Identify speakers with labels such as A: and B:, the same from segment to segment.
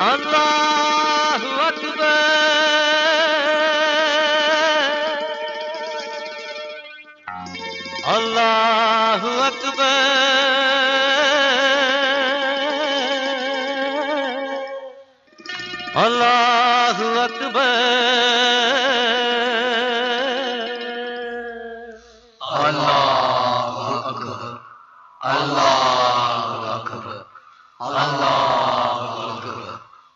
A: അല്ലാഹു അക്ബർ അല്ലാഹു അക്ബർ അല്ലാഹു അക്ബർ
B: അല്ലാഹു അക്ബർ അല്ലാഹു അക്ബർ അല്ലാഹു Akbar.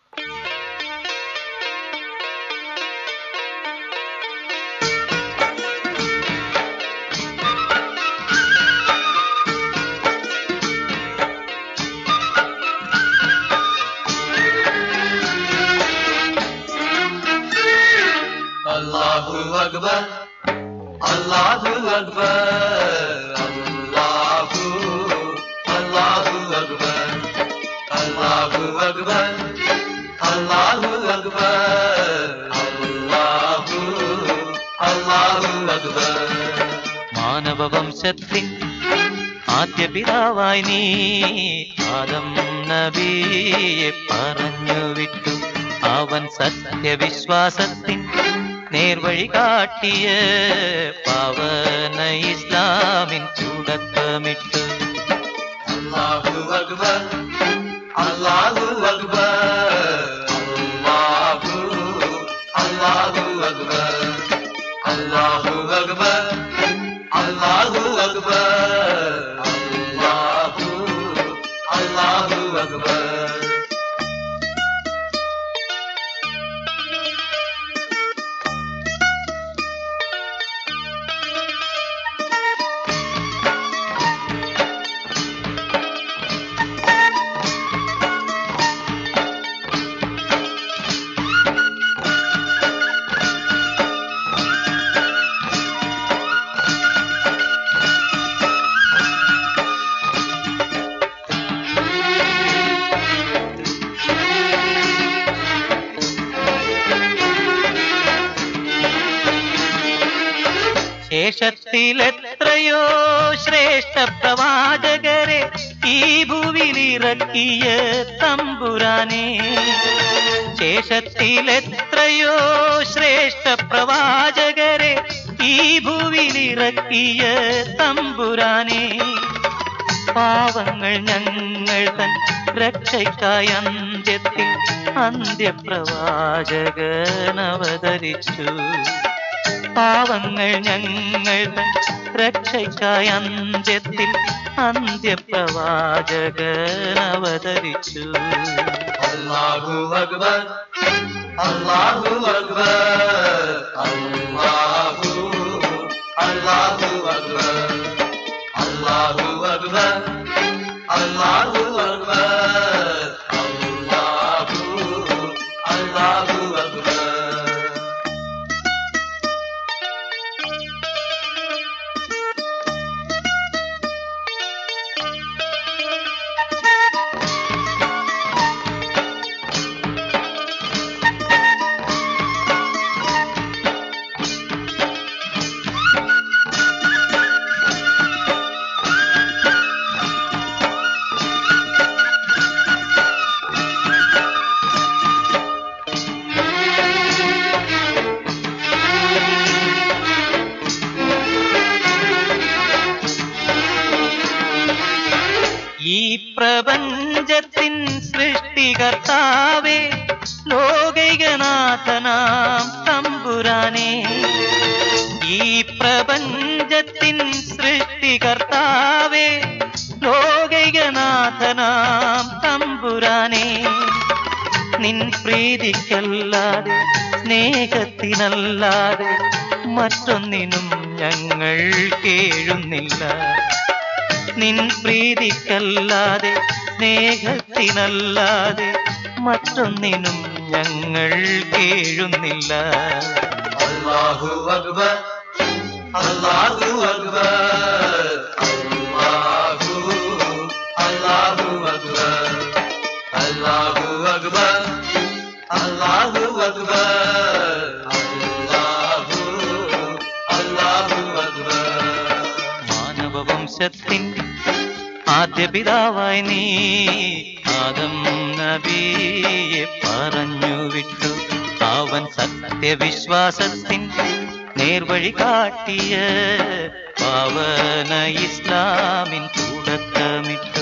B: Allahu Akbar, Allahu Akbar, Allahu, Allahu Akbar, Allahu Akbar, Allahu Akbar, Allahu, Allahu Akbar.
A: മാനവവംശത്തിൻ ആദ്യ പിതാവായി നീ ആദം നബിയെ പറഞ്ഞു വിട്ടു. അവൻ സത്യവിശ്വാസത്തിൻ നേർവഴി കാട്ടിയ പാവന ഇസ്ലാമിൻ തുടക്കമിട്ടു.
B: Allahu Akbar, Allahu Akbar, Allahu, Allahu Akbar, Allahu Akbar, Allahu Akbar, Allahu, Allahu Akbar.
A: ശേഷത്തിലെത്രയോ ശ്രേഷ്ഠ പ്രവാചകരെ ഈ ഭൂവിലിറക്കിയ തമ്പുരാനെ. ശേഷത്തിലെത്രയോ ശ്രേഷ്ഠ പ്രവാചകരെ ഈ ഭൂവിലിറക്കിയ തമ്പുരാനെ. പാവങ്ങൾ ഞങ്ങൾ തൻ രക്ഷയ്ക്കായി അന്ത്യത്തിൽ അന്ത്യപ്രവാചകൻ അവതരിച്ചു. പാവങ്ങൾ ഞങ്ങൾ തൻ രക്ഷയ്ക്കായി അന്ത്യത്തിൽ അന്ത്യപ്രവാചകൻ അവതരിച്ചു.
B: Allahu Akbar, Allahu Akbar, Allahu, Allahu Akbar, Allahu Akbar, Allahu Akbar, Allahu, Allahu Akbar.
A: ഈ പ്രപഞ്ചത്തിൻ സൃഷ്ടികർത്താവേ, ലോകൈകനാഥനാം തമ്പുരാനെ. ഈ പ്രപഞ്ചത്തിൻ സൃഷ്ടികർത്താവേ, ലോകൈകനാഥനാം തമ്പുരാനെ. നിൻ പ്രീതിക്കല്ലാതെ സ്നേഹത്തിനല്ലാതെ മറ്റൊന്നിനും ഞങ്ങൾ കേഴുന്നില്ല. നിൻ പ്രീതിക്കല്ലാതെ സ്നേഹത്തിനല്ലാതെ മറ്റൊന്നിനും ഞങ്ങൾ കേഴുന്നില്ല.
B: Allahu Akbar, Allahu Akbar, Allahu, Allahu Akbar, Allahu Akbar, Allahu Akbar, Allahu, Allahu Akbar.
A: മാനവവംശത്തിൻ ആദ്യ പിതാവായി നീ ആദം നബിയെ പറഞ്ഞു വിട്ടു. അവൻ സത്യവിശ്വാസത്തിൻ നേർവഴി കാട്ടിയ പാവന ഇസ്ലാമിൻ തുടക്കമിട്ടു.